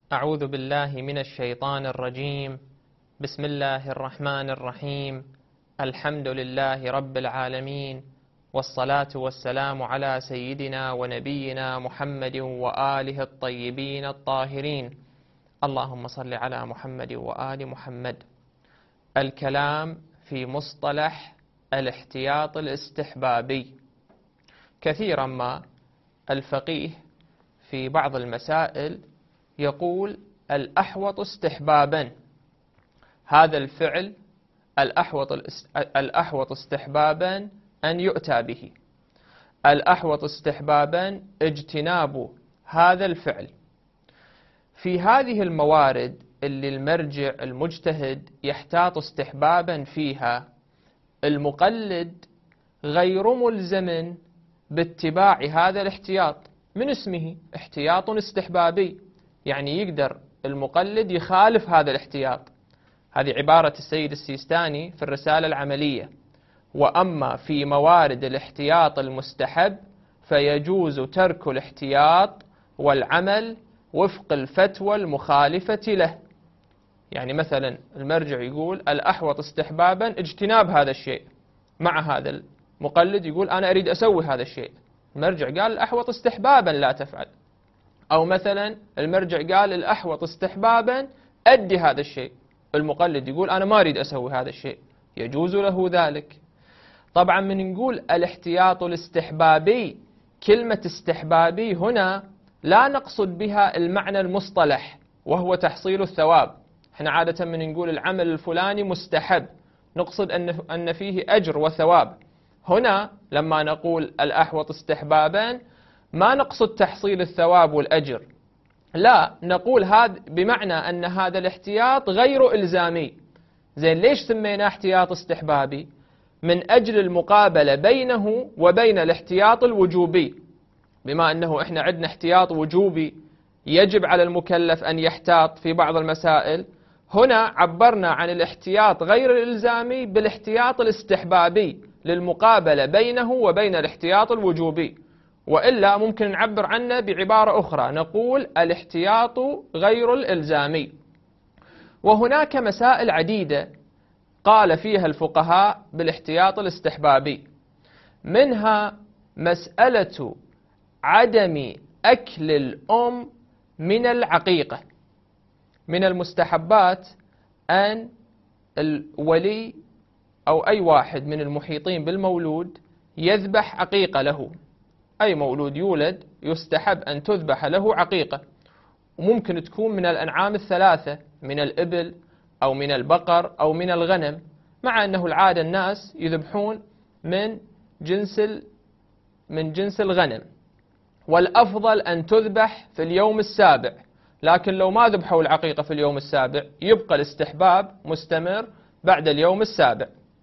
أعوذ بالله من الشيطان الرجيم. بسم الله الرحمن الرحيم. الحمد لله رب العالمين، والصلاة والسلام على سيدنا ونبينا محمد وآله الطيبين الطاهرين. اللهم صل على محمد وآل محمد. الكلام في مصطلح الاحتياط الاستحبابي. كثيرا ما الفقيه في بعض المسائل يقول الأحوط استحبابا، هذا الفعل الأحوط استحبابا أن يؤتى به، الأحوط استحبابا اجتناب هذا الفعل. في هذه الموارد اللي المرجع المجتهد يحتاط استحبابا فيها، المقلد غير ملزم باتباع هذا الاحتياط، من اسمه احتياط استحبابي، يعني يقدر المقلد يخالف هذا الاحتياط. هذه عبارة السيد السيستاني في الرسالة العملية. وأما في موارد الاحتياط المستحب فيجوز ترك الاحتياط والعمل وفق الفتوى المخالفة له. يعني مثلا المرجع يقول الأحوط استحبابا اجتناب هذا الشيء، مع هذا المقلد يقول أنا أريد أسوي هذا الشيء، المرجع قال الأحوط استحبابا لا تفعل. أو مثلا المرجع قال الأحوط استحبابا أدي هذا الشيء، المقلد يقول أنا ما أريد أسوي هذا الشيء، يجوز له ذلك. طبعا من نقول الاحتياط الاستحبابي، كلمة استحبابي هنا لا نقصد بها المعنى المصطلح وهو تحصيل الثواب. احنا عادة من نقول العمل الفلاني مستحب، نقصد أن فيه أجر وثواب. هنا لما نقول الأحوط استحبابا ما نقصد تحصيل الثواب والأجر، لا، نقول هذا بمعنى أن هذا الاحتياط غير إلزامي. زين، ليش سميناه احتياط استحبابي؟ من أجل المقابلة بينه وبين الاحتياط الوجوبي. بما أنه إحنا عندنا احتياط وجوبي يجب على المكلف أن يحتاط في بعض المسائل، هنا عبرنا عن الاحتياط غير الإلزامي بالاحتياط الاستحبابي للمقابلة بينه وبين الاحتياط الوجوبي. وإلا ممكن نعبر عنه بعبارة أخرى، نقول الاحتياط غير الإلزامي. وهناك مسائل عديدة قال فيها الفقهاء بالاحتياط الاستحبابي، منها مسألة عدم أكل الأم من العقيقة. من المستحبات أن الولي أو أي واحد من المحيطين بالمولود يذبح عقيقة له. أي مولود يولد يستحب أن تذبح له عقيقة، وممكن تكون من الأنعام الثلاثة، من الإبل أو من البقر أو من الغنم، مع أنه العادة الناس يذبحون من جنس الغنم، والأفضل أن تذبح في اليوم السابع. لكن لو ما ذبحوا العقيقة في اليوم السابع يبقى الاستحباب مستمر بعد اليوم السابع.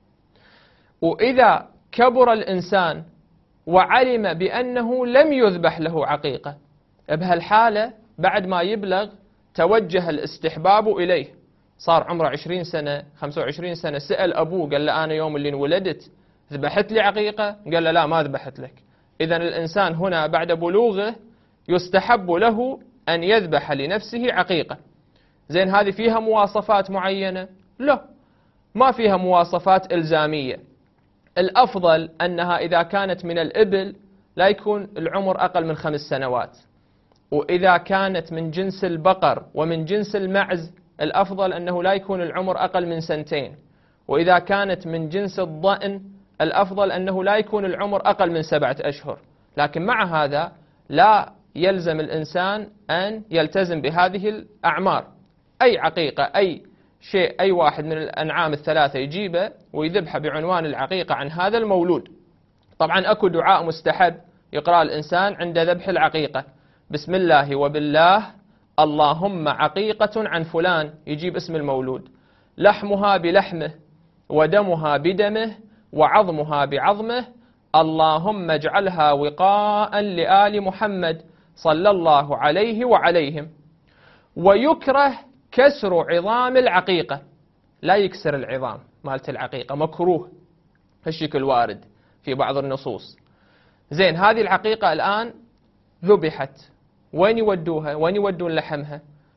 وإذا كبر الإنسان وعلم بأنه لم يذبح له عقيقة، بهالحالة بعد ما يبلغ توجه الاستحباب إليه، صار عمره 20 سنة 25 سنة، سأل أبوه قال له أنا يوم اللي انولدت ذبحت لي عقيقة؟ قال له لا، ما ذبحت لك. إذن الإنسان هنا بعد بلوغه يستحب له أن يذبح لنفسه عقيقة. زين، هذه فيها مواصفات معينة؟ لا، ما فيها مواصفات إلزامية. الأفضل أنها إذا كانت من الإبل لا يكون العمر أقل من 5 سنوات، وإذا كانت من جنس البقر ومن جنس المعز الأفضل أنه لا يكون العمر أقل من 2 سنين، وإذا كانت من جنس الضأن الأفضل أنه لا يكون العمر أقل من 7 أشهر. لكن مع هذا لا يلزم الإنسان أن يلتزم بهذه الأعمار. أي عقيقة، أي شيء، أي واحد من الأنعام الثلاثة يجيبه ويذبحه بعنوان العقيقة عن هذا المولود. طبعا أكو دعاء مستحب يقرأ الإنسان عند ذبح العقيقة، بسم الله وبالله اللهم عقيقة عن فلان، يجيب اسم المولود، لحمها بلحمه ودمها بدمه وعظمها بعظمه، اللهم اجعلها وقاء لآل محمد صلى الله عليه وعليهم. ويكره كسر عظام العقيقة، لا يكسر العظام مالت العقيقة، مكروه، هالشكل وارد في بعض النصوص. زين، هذه العقيقة الآن ذبحت، وين يودوها؟ وين يودون لحمها؟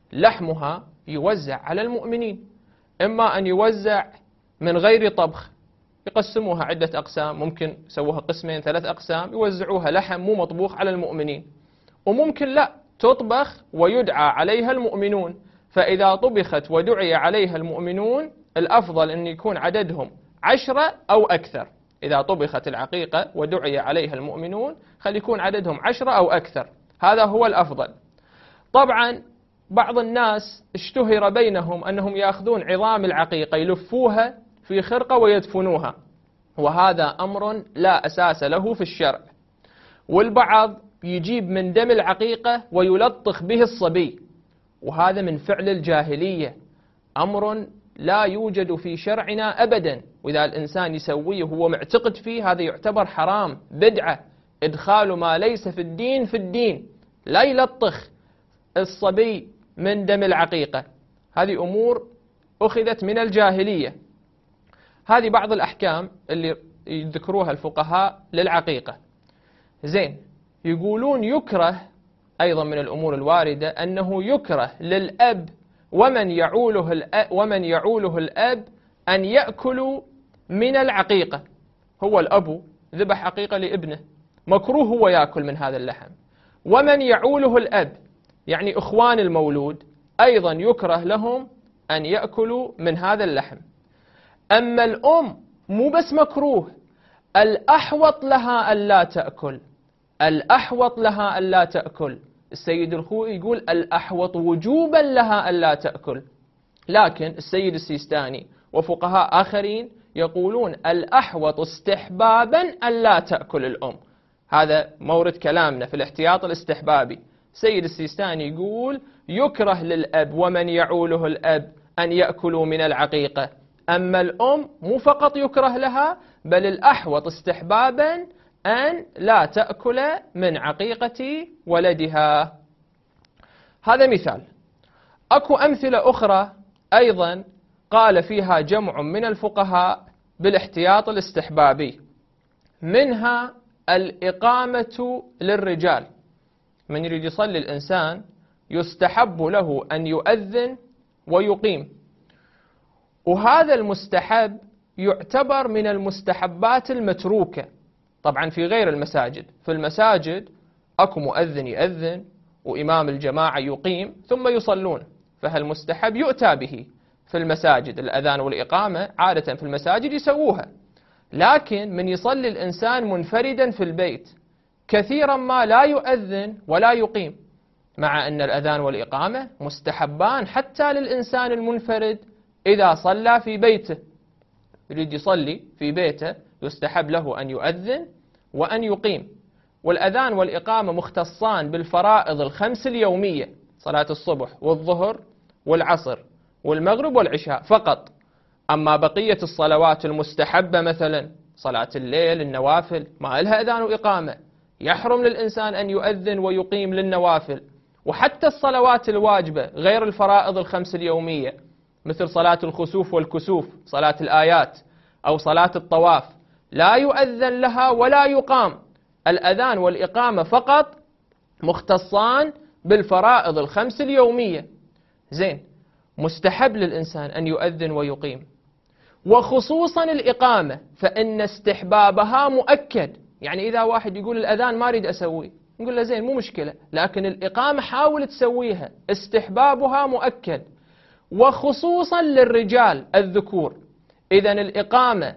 لحمها يوزع على المؤمنين، إما أن يوزع من غير طبخ، يقسموها عدة أقسام، ممكن يسووها قسمين 3 أقسام يوزعوها لحم مو مطبوخ على المؤمنين، وممكن لا تطبخ ويدعى عليها المؤمنون، فإذا طبخت ودعي عليها المؤمنون الأفضل أن يكون عددهم 10 أو أكثر. إذا طبخت العقيقة ودعي عليها المؤمنون خلي يكون عددهم 10 أو أكثر، هذا هو الأفضل. طبعا بعض الناس اشتهر بينهم أنهم يأخذون عظام العقيقة يلفوها في خرقة ويدفنوها، وهذا أمر لا أساس له في الشرع. والبعض يجيب من دم العقيقة ويلطخ به الصبي، وهذا من فعل الجاهلية، أمر لا يوجد في شرعنا أبدا، وإذا الإنسان يسويه وهو معتقد فيه هذا يعتبر حرام، بدعة، إدخال ما ليس في الدين في الدين. لا يلطخ الصبي من دم العقيقة، هذه أمور أخذت من الجاهلية. هذه بعض الأحكام اللي يذكروها الفقهاء للعقيقة. زين، يقولون يكره أيضا من الأمور الواردة أنه يكره للأب ومن يعوله الأب أن يأكلوا من العقيقة. هو الأب ذبح عقيقة لابنه، مكروه هو يأكل من هذا اللحم. ومن يعوله الأب يعني إخوان المولود أيضا يكره لهم أن يأكلوا من هذا اللحم. أما الأم مو بس مكروه، الأحوط لها ألا تأكل، الأحوط لها ألا تأكل. السيد الخوئي يقول الأحوط وجوبا لها ألا تأكل، لكن السيد السيستاني وفقهاء آخرين يقولون الأحوط استحبابا ألا تأكل الأم. هذا مورد كلامنا في الاحتياط الاستحبابي. سيد السيستاني يقول يكره للأب ومن يعوله الأب أن يأكلوا من العقيقة، أما الأم مو فقط يكره لها بل الأحوط استحبابا أن لا تأكل من عقيقة ولدها. هذا مثال. أكو أمثلة أخرى أيضا قال فيها جمع من الفقهاء بالاحتياط الاستحبابي، منها الإقامة للرجال. من يريد يصلي الإنسان يستحب له أن يؤذن ويقيم، وهذا المستحب يعتبر من المستحبات المتروكة. طبعا في غير المساجد، في المساجد أكو مؤذن يؤذن وإمام الجماعة يقيم ثم يصلون، فهالمستحب يؤتى به في المساجد. الأذان والإقامة عادة في المساجد يسووها، لكن من يصلي الإنسان منفردا في البيت كثيرا ما لا يؤذن ولا يقيم، مع أن الأذان والإقامة مستحبان حتى للإنسان المنفرد إذا صلى في بيته. يريد يصلي في بيته يستحب له أن يؤذن وأن يقيم. والأذان والإقامة مختصان بالفرائض الخمس اليومية، صلاة الصبح والظهر والعصر والمغرب والعشاء فقط. أما بقية الصلوات المستحبة مثلا صلاة الليل، النوافل، ما لها أذان وإقامة، يحرم للإنسان أن يؤذن ويقيم للنوافل. وحتى الصلوات الواجبة غير الفرائض الخمس اليومية مثل صلاة الخسوف والكسوف، صلاة الآيات أو صلاة الطواف، لا يؤذن لها ولا يقام. الأذان والإقامة فقط مختصان بالفرائض الخمس اليومية. زين، مستحب للإنسان أن يؤذن ويقيم، وخصوصا الإقامة فإن استحبابها مؤكد. يعني إذا واحد يقول الأذان ما أريد أسويه، نقول له زين مو مشكلة، لكن الإقامة حاول تسويها، استحبابها مؤكد. وخصوصا للرجال الذكور، إذن الإقامة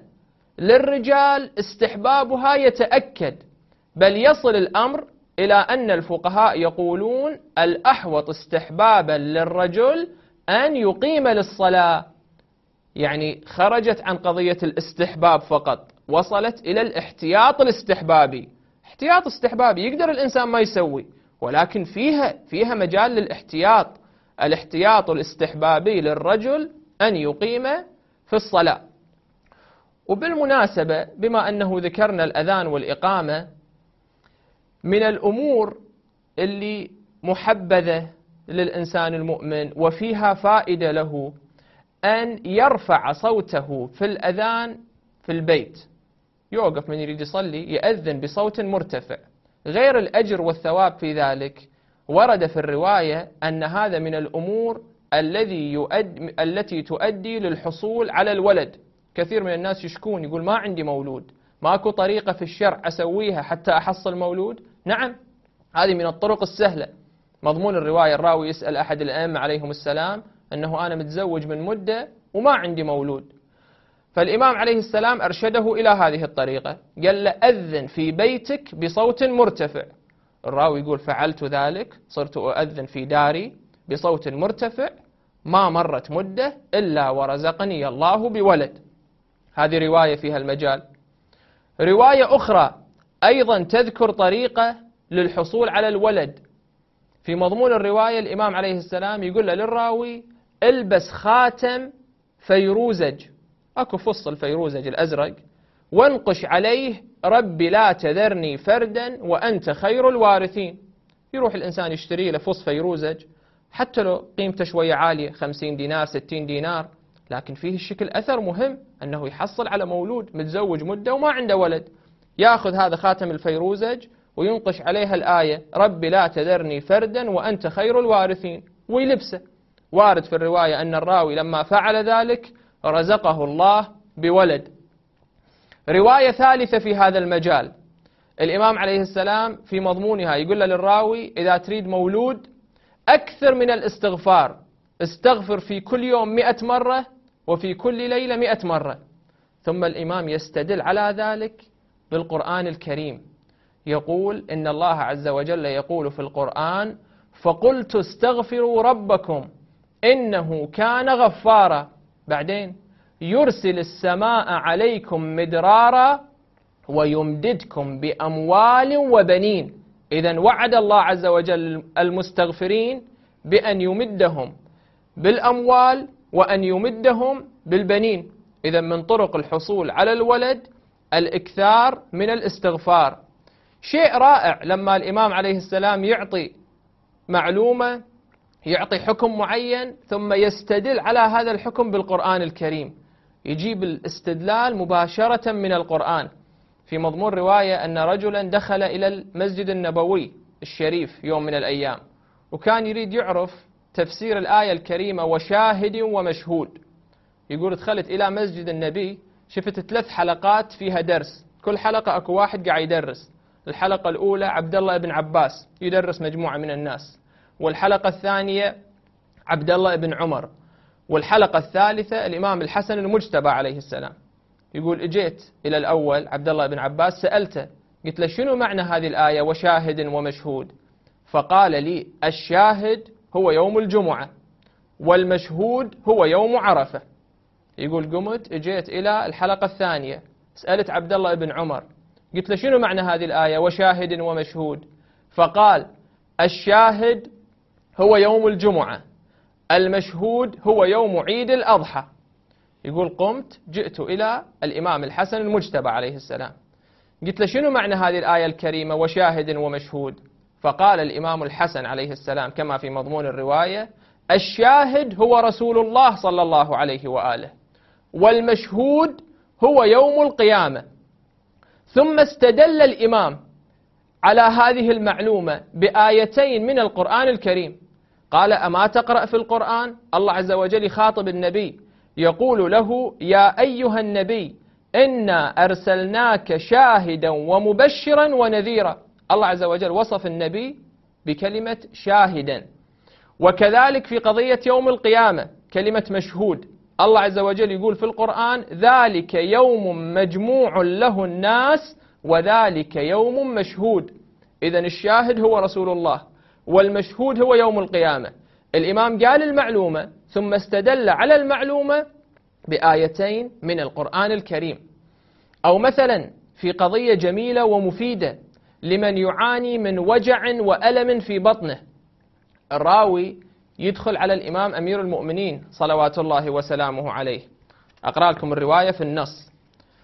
للرجال استحبابها يتأكد، بل يصل الأمر إلى أن الفقهاء يقولون الأحوط استحبابا للرجل أن يقيم للصلاة. يعني خرجت عن قضية الاستحباب فقط، وصلت إلى الاحتياط الاستحبابي. احتياط استحبابي يقدر الإنسان ما يسوي، ولكن فيها مجال للاحتياط. الاحتياط الاستحبابي للرجل أن يقيم في الصلاة. وبالمناسبة بما أنه ذكرنا الأذان والإقامة، من الأمور اللي محبذة للإنسان المؤمن وفيها فائدة له أن يرفع صوته في الأذان في البيت. يوقف من يريد يصلي يأذن بصوت مرتفع، غير الأجر والثواب في ذلك، ورد في الرواية أن هذا من الأمور التي تؤدي للحصول على الولد. كثير من الناس يشكون يقول ما عندي مولود، ماكو طريقة في الشرع أسويها حتى أحصل مولود؟ نعم، هذه من الطرق السهلة. مضمون الرواية الراوي يسأل أحد الأئمة عليهم السلام أنه أنا متزوج من مدة وما عندي مولود، فالإمام عليه السلام أرشده إلى هذه الطريقة، قال له أذن في بيتك بصوت مرتفع. الراوي يقول فعلت ذلك، صرت أؤذن في داري بصوت مرتفع، ما مرت مدة إلا ورزقني الله بولد. هذه رواية فيها المجال. رواية أخرى أيضا تذكر طريقة للحصول على الولد. في مضمون الرواية الإمام عليه السلام يقول له للراوي البس خاتم فيروزج، أكو فص الفيروزج الأزرق، وانقش عليه ربي لا تذرني فردا وأنت خير الوارثين. يروح الإنسان يشتري له فص فيروزج، حتى لو قيمته شوية عالية 50 دينار 60 دينار، لكن فيه الشكل أثر مهم أنه يحصل على مولود متزوج مدة وما عنده ولد. يأخذ هذا خاتم الفيروزج وينقش عليها الآية ربي لا تذرني فردا وأنت خير الوارثين ويلبسه. وارد في الرواية أن الراوي لما فعل ذلك رزقه الله بولد. رواية ثالثة في هذا المجال، الإمام عليه السلام في مضمونها يقول للراوي إذا تريد مولود أكثر من الاستغفار، استغفر في كل يوم 100 مرة وفي كل ليلة 100 مرة. ثم الإمام يستدل على ذلك بالقرآن الكريم، يقول إن الله عز وجل يقول في القرآن فقلت استغفروا ربكم إنه كان غفارا، بعدين يرسل السماء عليكم مدرارا ويمددكم بأموال وبنين. إذن وعد الله عز وجل المستغفرين بأن يمدهم بالأموال وأن يمدهم بالبنين. إذن من طرق الحصول على الولد الإكثار من الاستغفار. شيء رائع لما الإمام عليه السلام يعطي معلومة، يعطي حكم معين ثم يستدل على هذا الحكم بالقرآن الكريم، يجيب الاستدلال مباشرة من القرآن. في مضمون رواية أن رجلا دخل إلى المسجد النبوي الشريف يوم من الأيام، وكان يريد يعرف تفسير الآية الكريمة وشاهد ومشهود. يقول دخلت إلى مسجد النبي، شفت 3 حلقات فيها درس، كل حلقة أكو واحد قاعد يدرس. الحلقة الأولى عبد الله بن عباس يدرس مجموعة من الناس، والحلقة الثانية عبد الله بن عمر، والحلقة الثالثة الإمام الحسن المجتبى عليه السلام. يقول اجيت إلى الأول عبد الله بن عباس سألته، قلت له شنو معنى هذه الآية وشاهد ومشهود؟ فقال لي الشاهد هو يوم الجمعة والمشهود هو يوم عرفة. يقول قمت اجيت إلى الحلقة الثانية، سألت عبد الله بن عمر، قلت له شنو معنى هذه الآية وشاهد ومشهود؟ فقال الشاهد هو يوم الجمعة، المشهود هو يوم عيد الأضحى. يقول قمت جئت إلى الإمام الحسن المجتبى عليه السلام، قلت له شنو معنى هذه الآية الكريمة وشاهد ومشهود؟ فقال الإمام الحسن عليه السلام كما في مضمون الرواية الشاهد هو رسول الله صلى الله عليه وآله، والمشهود هو يوم القيامة. ثم استدل الإمام على هذه المعلومة بآيتين من القرآن الكريم، قال أما تقرأ في القرآن؟ الله عز وجل يخاطب النبي يقول له يا أيها النبي إنا أرسلناك شاهدا ومبشرا ونذيرا. الله عز وجل وصف النبي بكلمة شاهدا. وكذلك في قضية يوم القيامة كلمة مشهود، الله عز وجل يقول في القرآن ذلك يوم مجموع له الناس وذلك يوم مشهود. إذن الشاهد هو رسول الله والمشهود هو يوم القيامة. الإمام قال المعلومة ثم استدل على المعلومة بآيتين من القرآن الكريم. أو مثلا في قضية جميلة ومفيدة لمن يعاني من وجع وألم في بطنه، الراوي يدخل على الإمام أمير المؤمنين صلوات الله وسلامه عليه. أقرأ لكم الرواية في النص.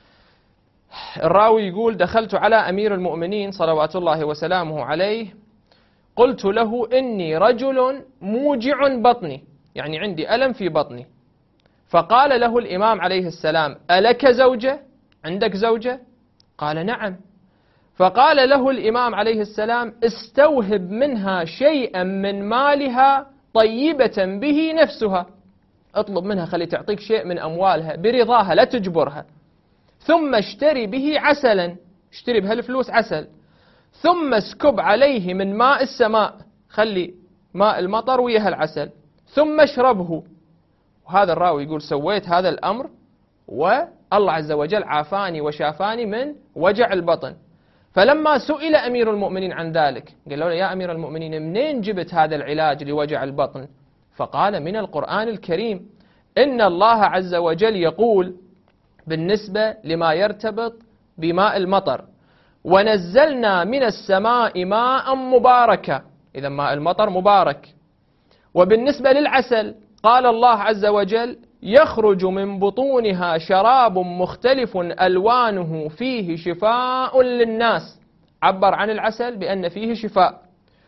الراوي يقول دخلت على أمير المؤمنين صلوات الله وسلامه عليه، قلت له إني رجل موجع بطني، يعني عندي ألم في بطني. فقال له الإمام عليه السلام ألك زوجة؟ عندك زوجة؟ قال نعم. فقال له الإمام عليه السلام: استوهب منها شيئا من مالها طيبة به نفسها، اطلب منها خلي تعطيك شيء من أموالها برضاها لا تجبرها، ثم اشتري به عسلا، اشتري بهالفلوس عسل، ثم اسكب عليه من ماء السماء، خلي ماء المطر ويا العسل، ثم اشربه. وهذا الراوي يقول: سويت هذا الأمر والله عز وجل عافاني وشافاني من وجع البطن. فلما سئل أمير المؤمنين عن ذلك قال له: يا أمير المؤمنين، منين جبت هذا العلاج لوجع البطن؟ فقال: من القرآن الكريم، إن الله عز وجل يقول بالنسبة لما يرتبط بماء المطر: ونزلنا من السماء ماء مباركا، إذا ماء المطر مبارك. وبالنسبة للعسل قال الله عز وجل: يخرج من بطونها شراب مختلف ألوانه فيه شفاء للناس، عبر عن العسل بأن فيه شفاء.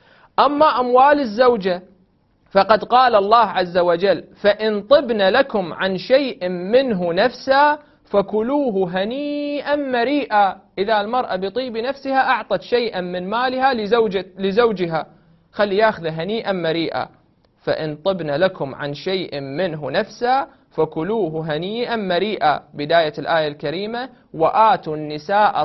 أما أموال الزوجة فقد قال الله عز وجل: فإن طبن لكم عن شيء منه نفسا فكلوه هنيئا مريئا. إذا المرأة بطيب نفسها أعطت شيئا من مالها لزوجها، خلي ياخذه هنيئا مريئا. فإن طبن لكم عن شيء منه نفسا فكلوه هنيئا مريئا، بداية الآية الكريمة: وآتوا النساء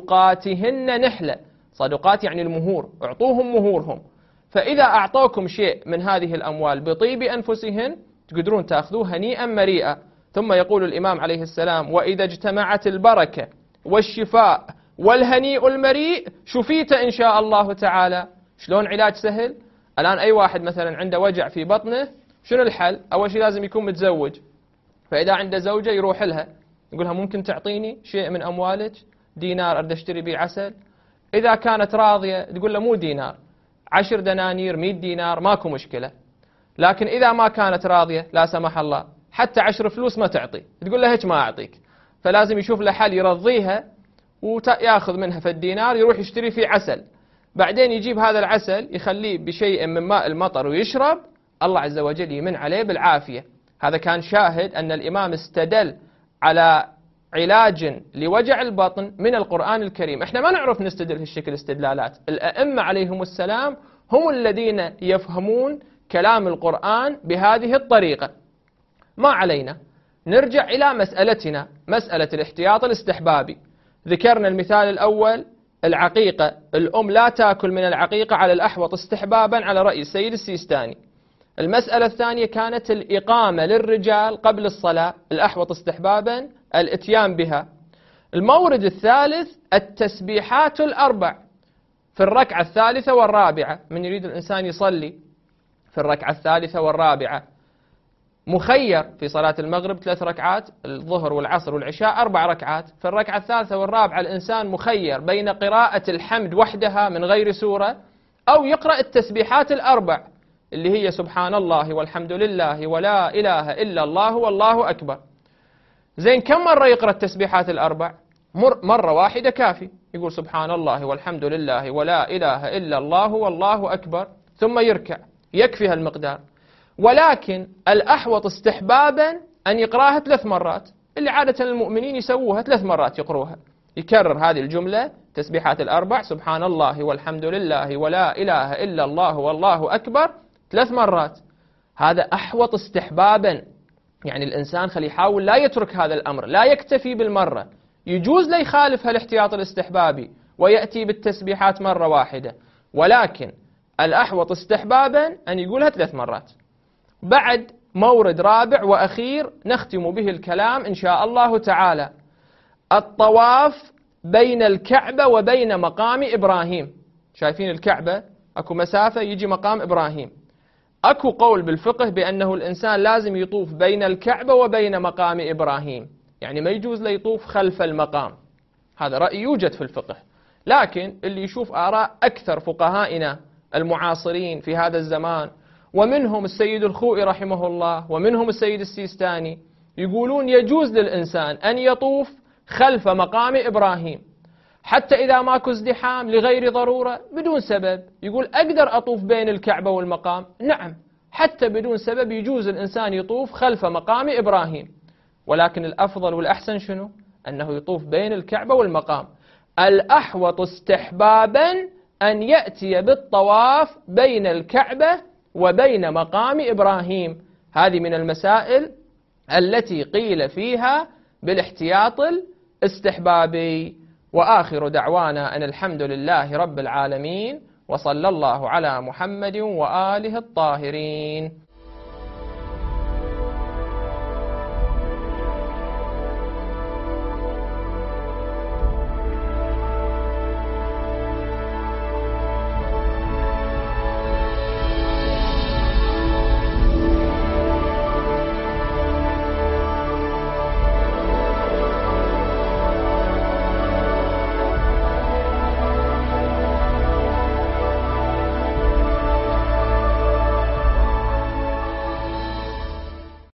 صدقاتهن نحلة، صدقات يعني المهور، اعطوهم مهورهم. فإذا أعطوكم شيء من هذه الأموال بطيب أنفسهن تقدرون تأخذوه هنيئا مريئا. ثم يقول الإمام عليه السلام: وإذا اجتمعت البركة والشفاء والهنيء المريء شفيت إن شاء الله تعالى. شلون علاج سهل؟ الآن أي واحد مثلا عنده وجع في بطنه، شنو الحل؟ أول شيء لازم يكون متزوج، فإذا عنده زوجة يروح لها يقولها: ممكن تعطيني شيء من أموالك، دينار أريد أشتري به عسل. إذا كانت راضية تقول له: مو دينار، 10 دنانير، 100 دينار، ماكو مشكلة. لكن إذا ما كانت راضية لا سمح الله حتى 10 فلوس ما تعطي، تقول له: هيك ما أعطيك. فلازم يشوف له حل يرضيها وياخذ منها في الدينار يروح يشتري فيه عسل، بعدين يجيب هذا العسل يخليه بشيء من ماء المطر ويشرب، الله عز وجل يمن عليه بالعافية. هذا كان شاهد أن الإمام استدل على علاج لوجع البطن من القرآن الكريم. احنا ما نعرف نستدل هالشكل استدلالات، الأئمة عليهم السلام هم الذين يفهمون كلام القرآن بهذه الطريقة. ما علينا، نرجع إلى مسألتنا، مسألة الاحتياط الاستحبابي. ذكرنا المثال الأول العقيقة، الأم لا تأكل من العقيقة على الأحوط استحبابا على رأي السيد السيستاني. المسألة الثانية كانت الإقامة للرجال قبل الصلاة، الأحوط استحبابا الإتيان بها. المورد الثالث التسبيحات الأربع في الركعة الثالثة والرابعة. من يريد الإنسان يصلي في الركعة الثالثة والرابعة مخير في صلاة المغرب 3 ركعات، الظهر والعصر والعشاء 4 ركعات. في الركعة الثالثة والرابعة الإنسان مخير بين قراءة الحمد وحدها من غير سورة أو يقرأ التسبيحات الأربع اللي هي سبحان الله والحمد لله ولا إله إلا الله والله أكبر. زين، كم مرة يقرأ التسبيحات الأربع؟ مرة واحدة كافي، يقول سبحان الله والحمد لله ولا إله إلا الله والله أكبر، ثم يركع، يكفي هالمقدار. ولكن الأحوط استحبابا أن يقراها 3 مرات، اللي عادة المؤمنين يسووها 3 مرات، يقروها، يكرر هذه الجملة تسبيحات الأربع سبحان الله والحمد لله ولا إله إلا الله والله أكبر 3 مرات. هذا أحوط استحبابا، يعني الإنسان خلي يحاول لا يترك هذا الأمر، لا يكتفي بالمرة، يجوز لا يخالف هالاحتياط الاستحبابي ويأتي بالتسبيحات مرة واحدة، ولكن الأحوط استحبابا أن يقولها 3 مرات. بعد مورد رابع وأخير نختم به الكلام إن شاء الله تعالى، الطواف بين الكعبة وبين مقام إبراهيم. شايفين الكعبة أكو مسافة يجي مقام إبراهيم، أكو قول بالفقه بأنه الإنسان لازم يطوف بين الكعبة وبين مقام إبراهيم، يعني ما يجوز له يطوف خلف المقام. هذا رأي يوجد في الفقه، لكن اللي يشوف آراء أكثر فقهائنا المعاصرين في هذا الزمان، ومنهم السيد الخوئي رحمه الله ومنهم السيد السيستاني، يقولون يجوز للإنسان أن يطوف خلف مقام إبراهيم حتى إذا ماكو ازدحام لغير ضرورة بدون سبب. يقول أقدر أطوف بين الكعبة والمقام، نعم، حتى بدون سبب يجوز الإنسان يطوف خلف مقام إبراهيم، ولكن الأفضل والأحسن شنو؟ أنه يطوف بين الكعبة والمقام. الأحوط استحبابا أن يأتي بالطواف بين الكعبة وبين مقام إبراهيم. هذه من المسائل التي قيل فيها بالاحتياط الاستحبابي. وآخر دعوانا أن الحمد لله رب العالمين، وصلى الله على محمد وآله الطاهرين.